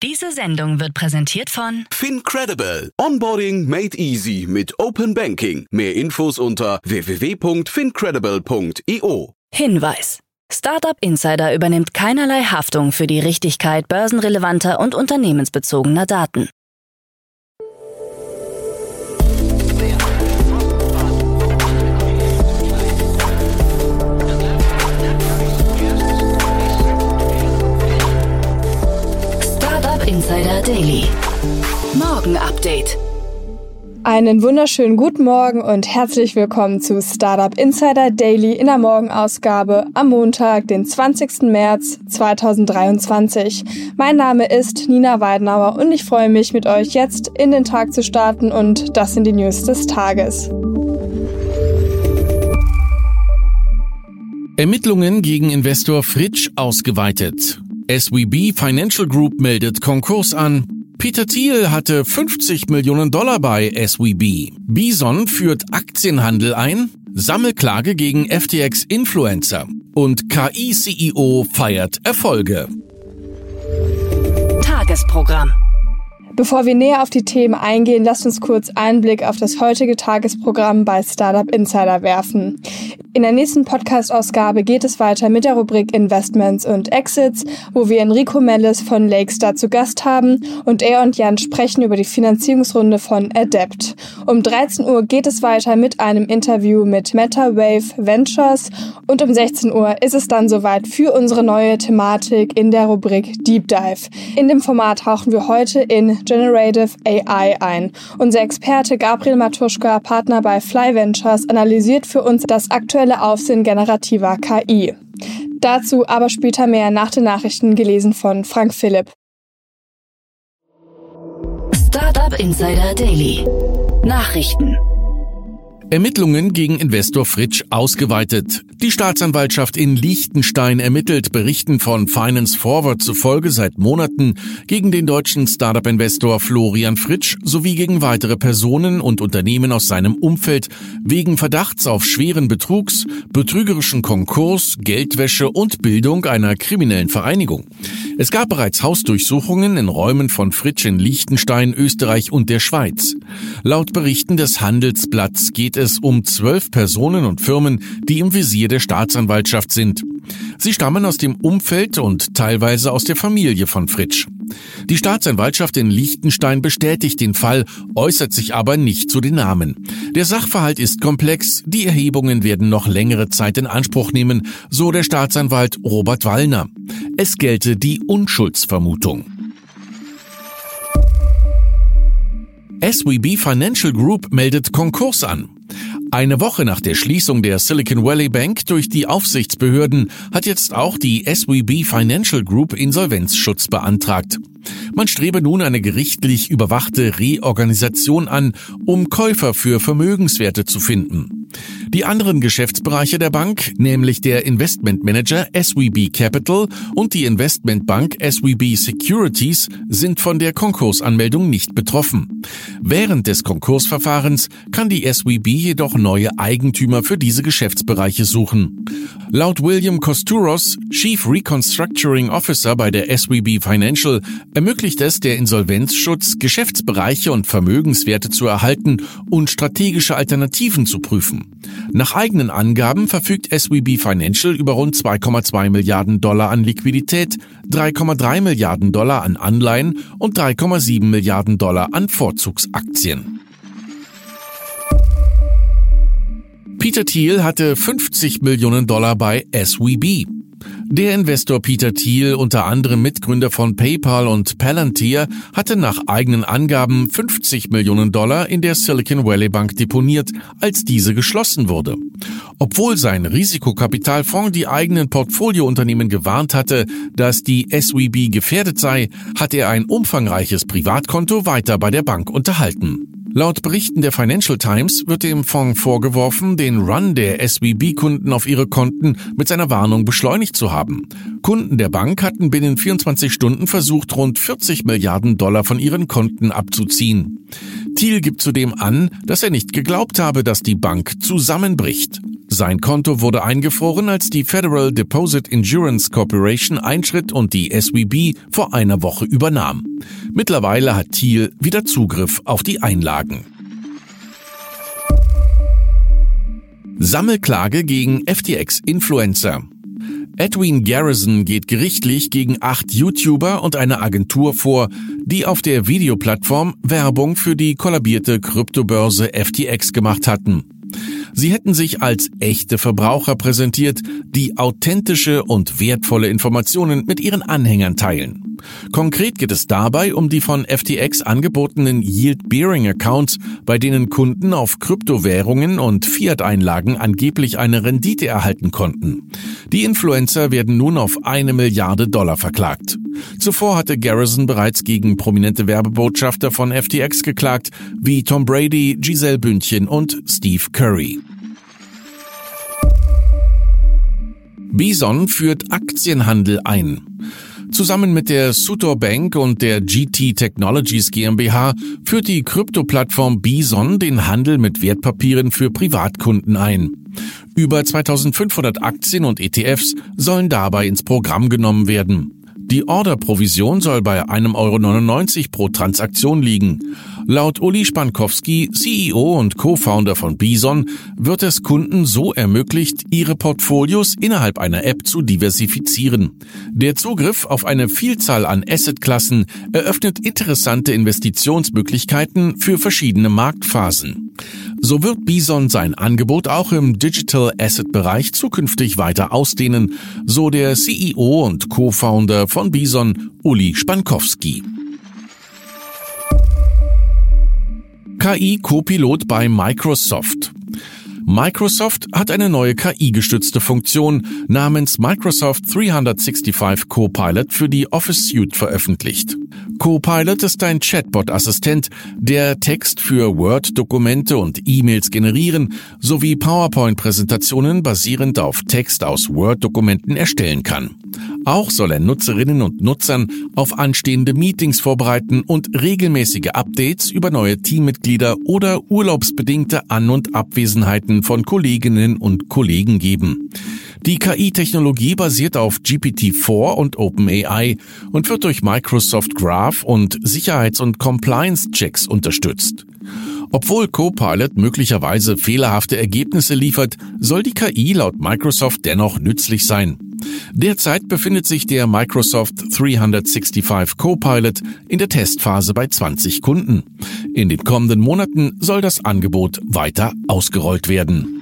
Diese Sendung wird präsentiert von FinCredible. Onboarding made easy mit Open Banking. Mehr Infos unter www.fincredible.io. Hinweis: Startup Insider übernimmt keinerlei Haftung für die Richtigkeit börsenrelevanter und unternehmensbezogener Daten. Startup Insider Daily. Morgen Update. Einen wunderschönen guten Morgen und herzlich willkommen zu Startup Insider Daily in der Morgenausgabe am Montag, den 20. März 2023. Mein Name ist Nina Weidenauer und ich freue mich, mit euch jetzt in den Tag zu starten, und das sind die News des Tages. Ermittlungen gegen Investor Fritsch ausgeweitet. SVB Financial Group meldet Konkurs an. Peter Thiel hatte $50 Millionen bei SVB. Bison führt Aktienhandel ein. Sammelklage gegen FTX-Influencer. Und KI-CEO feiert Erfolge. Tagesprogramm. Bevor wir näher auf die Themen eingehen, lasst uns kurz einen Blick auf das heutige Tagesprogramm bei Startup Insider werfen. In der nächsten Podcast-Ausgabe geht es weiter mit der Rubrik Investments und Exits, wo wir Enrico Mellis von Lakestar zu Gast haben und er und Jan sprechen über die Finanzierungsrunde von Adept. Um 13 Uhr geht es weiter mit einem Interview mit MetaWave Ventures und um 16 Uhr ist es dann soweit für unsere neue Thematik in der Rubrik Deep Dive. In dem Format tauchen wir heute in Generative AI ein. Unser Experte Gabriel Matuschka, Partner bei Fly Ventures, analysiert für uns das aktuelle Aufsehen generativer KI. Dazu aber später mehr nach den Nachrichten, gelesen von Frank Philipp. Startup Insider Daily. Nachrichten. Ermittlungen gegen Investor Fritsch ausgeweitet. Die Staatsanwaltschaft in Liechtenstein ermittelt, Berichten von Finance Forward zufolge, seit Monaten gegen den deutschen Startup-Investor Florian Fritsch sowie gegen weitere Personen und Unternehmen aus seinem Umfeld wegen Verdachts auf schweren Betrugs, betrügerischen Konkurs, Geldwäsche und Bildung einer kriminellen Vereinigung. Es gab bereits Hausdurchsuchungen in Räumen von Fritsch in Liechtenstein, Österreich und der Schweiz. Laut Berichten des Handelsblatts geht es um 12 Personen und Firmen, die im Visier der Staatsanwaltschaft sind. Sie stammen aus dem Umfeld und teilweise aus der Familie von Fritsch. Die Staatsanwaltschaft in Liechtenstein bestätigt den Fall, äußert sich aber nicht zu den Namen. Der Sachverhalt ist komplex, die Erhebungen werden noch längere Zeit in Anspruch nehmen, so der Staatsanwalt Robert Wallner. Es gelte die Unschuldsvermutung. SVB Financial Group meldet Konkurs an. Eine Woche nach der Schließung der Silicon Valley Bank durch die Aufsichtsbehörden hat jetzt auch die SVB Financial Group Insolvenzschutz beantragt. Man strebe nun eine gerichtlich überwachte Reorganisation an, um Käufer für Vermögenswerte zu finden. Die anderen Geschäftsbereiche der Bank, nämlich der Investmentmanager SVB Capital und die Investmentbank SVB Securities, sind von der Konkursanmeldung nicht betroffen. Während des Konkursverfahrens kann die SVB jedoch neue Eigentümer für diese Geschäftsbereiche suchen. Laut William Kostouros, Chief Reconstructuring Officer bei der SVB Financial, ermöglicht es der Insolvenzschutz, Geschäftsbereiche und Vermögenswerte zu erhalten und strategische Alternativen zu prüfen. Nach eigenen Angaben verfügt SVB Financial über rund $2,2 Milliarden an Liquidität, $3,3 Milliarden an Anleihen und $3,7 Milliarden an Vorzugsaktien. Peter Thiel hatte $50 Millionen bei SVB. Der Investor Peter Thiel, unter anderem Mitgründer von PayPal und Palantir, hatte nach eigenen Angaben $50 Millionen in der Silicon Valley Bank deponiert, als diese geschlossen wurde. Obwohl sein Risikokapitalfonds die eigenen Portfoliounternehmen gewarnt hatte, dass die SVB gefährdet sei, hat er ein umfangreiches Privatkonto weiter bei der Bank unterhalten. Laut Berichten der Financial Times wird dem Fonds vorgeworfen, den Run der SVB-Kunden auf ihre Konten mit seiner Warnung beschleunigt zu haben. Kunden der Bank hatten binnen 24 Stunden versucht, rund $40 Milliarden von ihren Konten abzuziehen. Thiel gibt zudem an, dass er nicht geglaubt habe, dass die Bank zusammenbricht. Sein Konto wurde eingefroren, als die Federal Deposit Insurance Corporation einschritt und die SVB vor einer Woche übernahm. Mittlerweile hat Thiel wieder Zugriff auf die Einlagen. Sammelklage gegen FTX-Influencer. Edwin Garrison geht gerichtlich gegen 8 YouTuber und eine Agentur vor, die auf der Videoplattform Werbung für die kollabierte Kryptobörse FTX gemacht hatten. Sie hätten sich als echte Verbraucher präsentiert, die authentische und wertvolle Informationen mit ihren Anhängern teilen. Konkret geht es dabei um die von FTX angebotenen Yield-Bearing-Accounts, bei denen Kunden auf Kryptowährungen und Fiat-Einlagen angeblich eine Rendite erhalten konnten. Die Influencer werden nun auf $1 Milliarde verklagt. Zuvor hatte Garrison bereits gegen prominente Werbebotschafter von FTX geklagt, wie Tom Brady, Gisele Bündchen und Steve Curry. Bison führt Aktienhandel ein. Zusammen mit der Sutor Bank und der GT Technologies GmbH führt die Krypto-Plattform Bison den Handel mit Wertpapieren für Privatkunden ein. Über 2500 Aktien und ETFs sollen dabei ins Programm genommen werden. Die Orderprovision soll bei €1,99 pro Transaktion liegen. Laut Uli Spankowski, CEO und Co-Founder von Bison, wird es Kunden so ermöglicht, ihre Portfolios innerhalb einer App zu diversifizieren. Der Zugriff auf eine Vielzahl an Assetklassen eröffnet interessante Investitionsmöglichkeiten für verschiedene Marktphasen. So wird Bison sein Angebot auch im Digital Asset Bereich zukünftig weiter ausdehnen, so der CEO und Co-Founder von Bison, Uli Spankowski. KI-Copilot bei Microsoft. Microsoft hat eine neue KI-gestützte Funktion namens Microsoft 365 Copilot für die Office Suite veröffentlicht. Copilot ist ein Chatbot-Assistent, der Text für Word-Dokumente und E-Mails generieren sowie PowerPoint-Präsentationen basierend auf Text aus Word-Dokumenten erstellen kann. Auch soll er Nutzerinnen und Nutzern auf anstehende Meetings vorbereiten und regelmäßige Updates über neue Teammitglieder oder urlaubsbedingte An- und Abwesenheiten von Kolleginnen und Kollegen geben. Die KI-Technologie basiert auf GPT-4 und OpenAI und wird durch Microsoft Graph und Sicherheits- und Compliance-Checks unterstützt. Obwohl Copilot möglicherweise fehlerhafte Ergebnisse liefert, soll die KI laut Microsoft dennoch nützlich sein. Derzeit befindet sich der Microsoft 365 Copilot in der Testphase bei 20 Kunden. In den kommenden Monaten soll das Angebot weiter ausgerollt werden.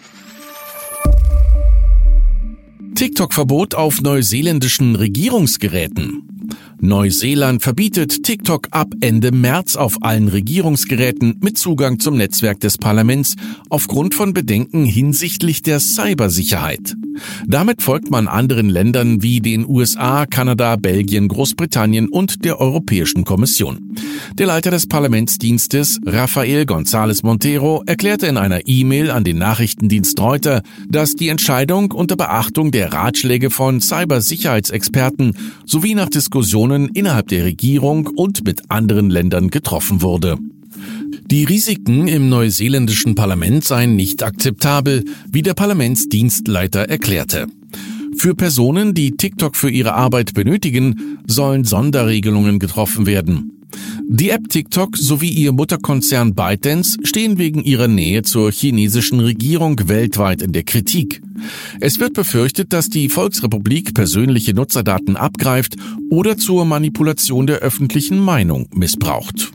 TikTok-Verbot auf neuseeländischen Regierungsgeräten. Neuseeland verbietet TikTok ab Ende März auf allen Regierungsgeräten mit Zugang zum Netzwerk des Parlaments aufgrund von Bedenken hinsichtlich der Cybersicherheit. Damit folgt man anderen Ländern wie den USA, Kanada, Belgien, Großbritannien und der Europäischen Kommission. Der Leiter des Parlamentsdienstes, Rafael González Montero, erklärte in einer E-Mail an den Nachrichtendienst Reuters, dass die Entscheidung unter Beachtung der Ratschläge von Cybersicherheitsexperten sowie nach Diskussionen innerhalb der Regierung und mit anderen Ländern getroffen wurde. Die Risiken im neuseeländischen Parlament seien nicht akzeptabel, wie der Parlamentsdienstleiter erklärte. Für Personen, die TikTok für ihre Arbeit benötigen, sollen Sonderregelungen getroffen werden. Die App TikTok sowie ihr Mutterkonzern ByteDance stehen wegen ihrer Nähe zur chinesischen Regierung weltweit in der Kritik. Es wird befürchtet, dass die Volksrepublik persönliche Nutzerdaten abgreift oder zur Manipulation der öffentlichen Meinung missbraucht.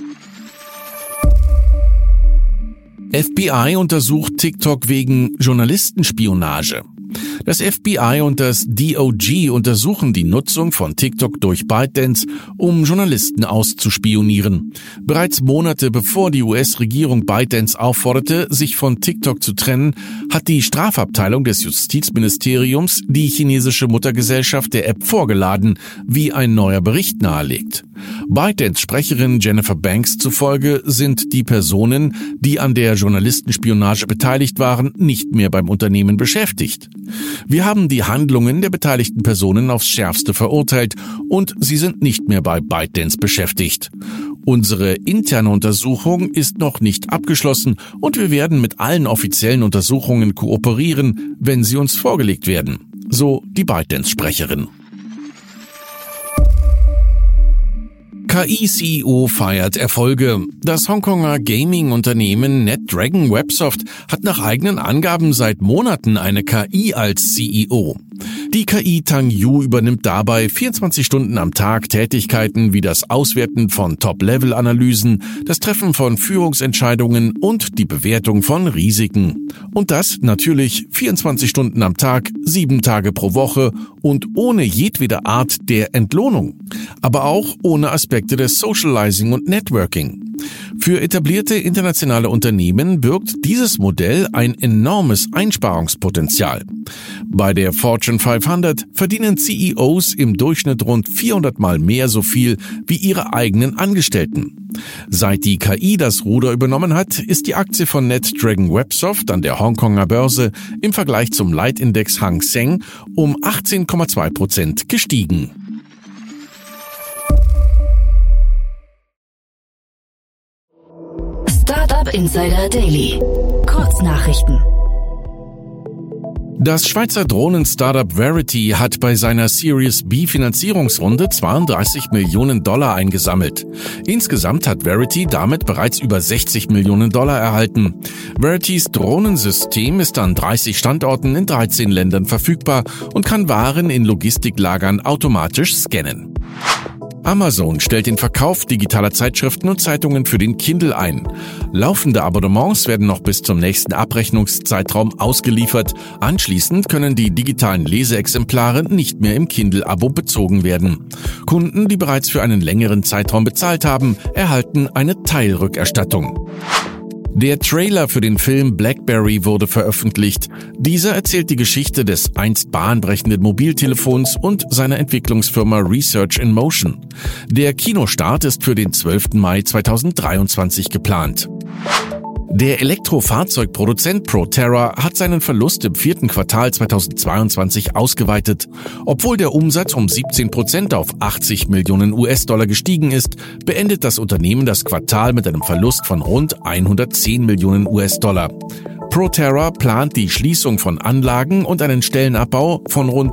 FBI untersucht TikTok wegen Journalistenspionage. Das FBI und das DOJ untersuchen die Nutzung von TikTok durch ByteDance, um Journalisten auszuspionieren. Bereits Monate bevor die US-Regierung ByteDance aufforderte, sich von TikTok zu trennen, hat die Strafabteilung des Justizministeriums die chinesische Muttergesellschaft der App vorgeladen, wie ein neuer Bericht nahelegt. ByteDance-Sprecherin Jennifer Banks zufolge sind die Personen, die an der Journalistenspionage beteiligt waren, nicht mehr beim Unternehmen beschäftigt. Wir haben die Handlungen der beteiligten Personen aufs Schärfste verurteilt und sie sind nicht mehr bei ByteDance beschäftigt. Unsere interne Untersuchung ist noch nicht abgeschlossen und wir werden mit allen offiziellen Untersuchungen kooperieren, wenn sie uns vorgelegt werden, so die ByteDance-Sprecherin. KI-CEO feiert Erfolge. Das Hongkonger Gaming-Unternehmen NetDragon Websoft hat nach eigenen Angaben seit Monaten eine KI als CEO. Die KI Tang Yu übernimmt dabei 24 Stunden am Tag Tätigkeiten wie das Auswerten von Top-Level-Analysen, das Treffen von Führungsentscheidungen und die Bewertung von Risiken. Und das natürlich 24 Stunden am Tag, 7 Tage pro Woche und ohne jedwede Art der Entlohnung. Aber auch ohne Aspekte des Socializing und Networking. Für etablierte internationale Unternehmen birgt dieses Modell ein enormes Einsparungspotenzial. Bei der Fortune 500 verdienen CEOs im Durchschnitt rund 400 Mal mehr so viel wie ihre eigenen Angestellten. Seit die KI das Ruder übernommen hat, ist die Aktie von NetDragon Websoft an der Hongkonger Börse im Vergleich zum Leitindex Hang Seng um 18,2% gestiegen. Startup Insider Daily. Kurznachrichten. Das Schweizer Drohnen-Startup Verity hat bei seiner Series B Finanzierungsrunde $32 Millionen eingesammelt. Insgesamt hat Verity damit bereits über $60 Millionen erhalten. Veritys Drohnensystem ist an 30 Standorten in 13 Ländern verfügbar und kann Waren in Logistiklagern automatisch scannen. Amazon stellt den Verkauf digitaler Zeitschriften und Zeitungen für den Kindle ein. Laufende Abonnements werden noch bis zum nächsten Abrechnungszeitraum ausgeliefert. Anschließend können die digitalen Leseexemplare nicht mehr im Kindle-Abo bezogen werden. Kunden, die bereits für einen längeren Zeitraum bezahlt haben, erhalten eine Teilrückerstattung. Der Trailer für den Film BlackBerry wurde veröffentlicht. Dieser erzählt die Geschichte des einst bahnbrechenden Mobiltelefons und seiner Entwicklungsfirma Research in Motion. Der Kinostart ist für den 12. Mai 2023 geplant. Der Elektrofahrzeugproduzent Proterra hat seinen Verlust im 4. Quartal 2022 ausgeweitet. Obwohl der Umsatz um 17% auf $80 Millionen gestiegen ist, beendet das Unternehmen das Quartal mit einem Verlust von rund $110 Millionen. Proterra plant die Schließung von Anlagen und einen Stellenabbau von rund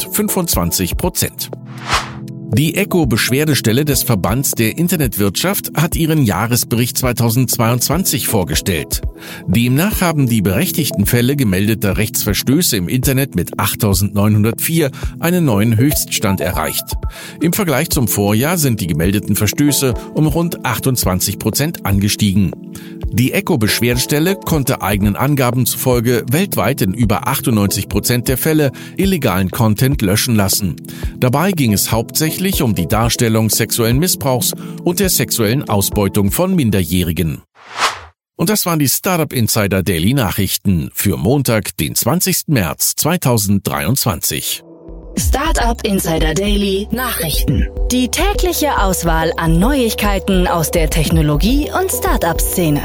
25%. Die ECO-Beschwerdestelle des Verbands der Internetwirtschaft hat ihren Jahresbericht 2022 vorgestellt. Demnach haben die berechtigten Fälle gemeldeter Rechtsverstöße im Internet mit 8.904 einen neuen Höchststand erreicht. Im Vergleich zum Vorjahr sind die gemeldeten Verstöße um rund 28% angestiegen. Die ECO-Beschwerdestelle konnte eigenen Angaben zufolge weltweit in über 98% der Fälle illegalen Content löschen lassen. Dabei ging es hauptsächlich um die Darstellung sexuellen Missbrauchs und der sexuellen Ausbeutung von Minderjährigen. Und das waren die Startup Insider Daily Nachrichten für Montag, den 20. März 2023. Startup Insider Daily Nachrichten. Die tägliche Auswahl an Neuigkeiten aus der Technologie- und Startup-Szene.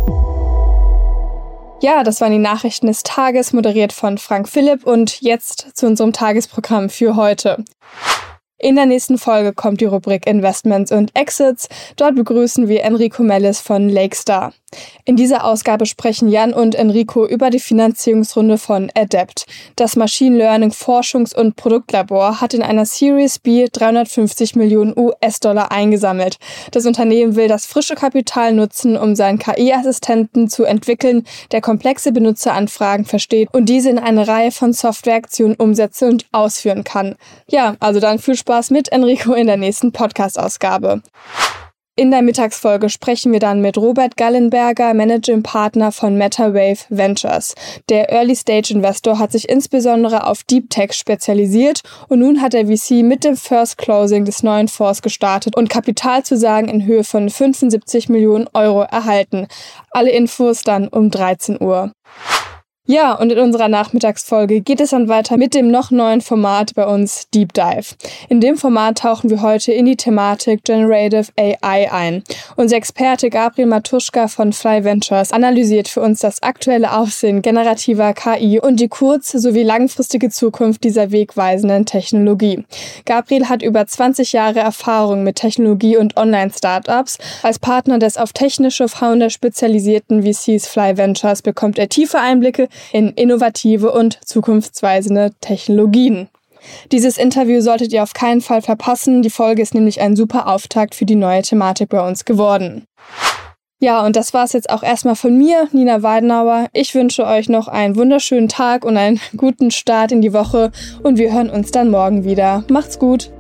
Ja, das waren die Nachrichten des Tages, moderiert von Frank Philipp, und jetzt zu unserem Tagesprogramm für heute. In der nächsten Folge kommt die Rubrik Investments und Exits. Dort begrüßen wir Enrico Mellis von Lakestar. In dieser Ausgabe sprechen Jan und Enrico über die Finanzierungsrunde von Adept. Das Machine Learning Forschungs- und Produktlabor hat in einer Series B $350 Millionen eingesammelt. Das Unternehmen will das frische Kapital nutzen, um seinen KI-Assistenten zu entwickeln, der komplexe Benutzeranfragen versteht und diese in eine Reihe von Softwareaktionen umsetzen und ausführen kann. Ja, also dann viel Spaß mit Enrico in der nächsten Podcast-Ausgabe. In der Mittagsfolge sprechen wir dann mit Robert Gallenberger, Managing Partner von MetaWave Ventures. Der Early-Stage-Investor hat sich insbesondere auf Deep Tech spezialisiert und nun hat der VC mit dem First Closing des neuen Fonds gestartet und Kapitalzusagen in Höhe von 75 Millionen € erhalten. Alle Infos dann um 13 Uhr. Ja, und in unserer Nachmittagsfolge geht es dann weiter mit dem noch neuen Format bei uns, Deep Dive. In dem Format tauchen wir heute in die Thematik Generative AI ein. Unser Experte Gabriel Matuschka von Fly Ventures analysiert für uns das aktuelle Aufsehen generativer KI und die kurz- sowie langfristige Zukunft dieser wegweisenden Technologie. Gabriel hat über 20 Jahre Erfahrung mit Technologie- und Online-Startups. Als Partner des auf technische Founder spezialisierten VCs Fly Ventures bekommt er tiefe Einblicke in innovative und zukunftsweisende Technologien. Dieses Interview solltet ihr auf keinen Fall verpassen. Die Folge ist nämlich ein super Auftakt für die neue Thematik bei uns geworden. Ja, und das war's jetzt auch erstmal von mir, Nina Weidenauer. Ich wünsche euch noch einen wunderschönen Tag und einen guten Start in die Woche und wir hören uns dann morgen wieder. Macht's gut!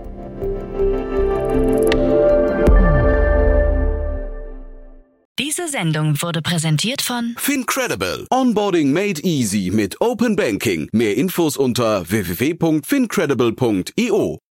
Diese Sendung wurde präsentiert von FinCredible. Onboarding made easy mit Open Banking. Mehr Infos unter www.fincredible.io.